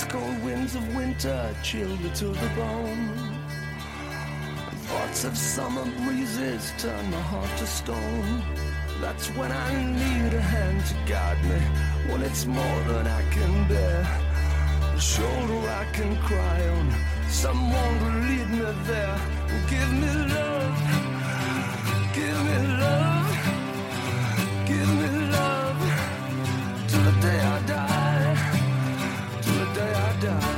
ice cold winds of winter chill me to the bone. Thoughts of summer breezes turn my heart to stone. That's when I need a hand to guide me, when it's more than I can bear. A shoulder I can cry on, someone to lead me there. Give me love, give me love, give me love, till the day I die, till the day I die.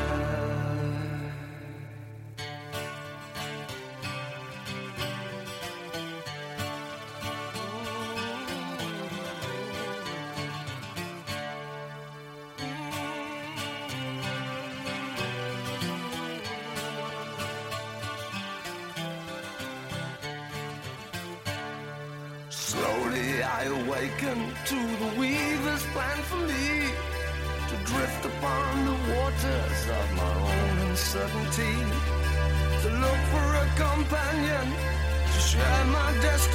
Slowly I awaken to the weaver's plan for me, to drift upon the waters of my own uncertainty, to look for a companion, to share my destiny.